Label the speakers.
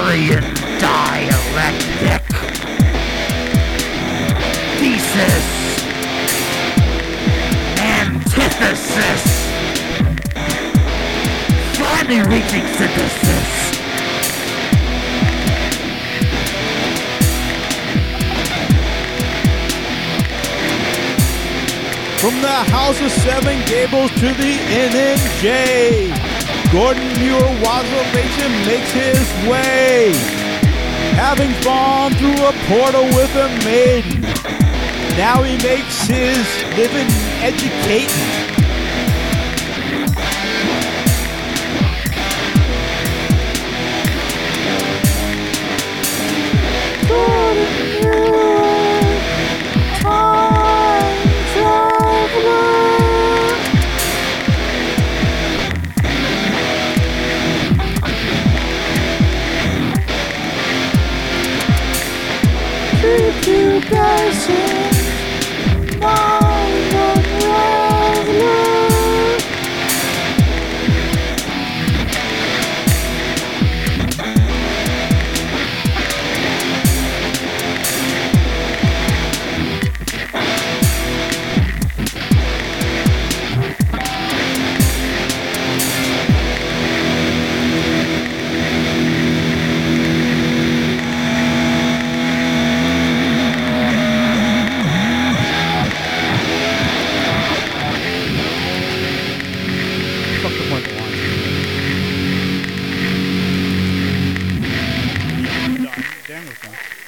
Speaker 1: Aryan dialectic. Thesis. Antithesis. Finally reaching synthesis.
Speaker 2: From the House of Seven Gables to the NNJ, Gordon Muir-Wasilation makes his way. Having fallen through a portal with a maiden, now he makes his living educating. You guys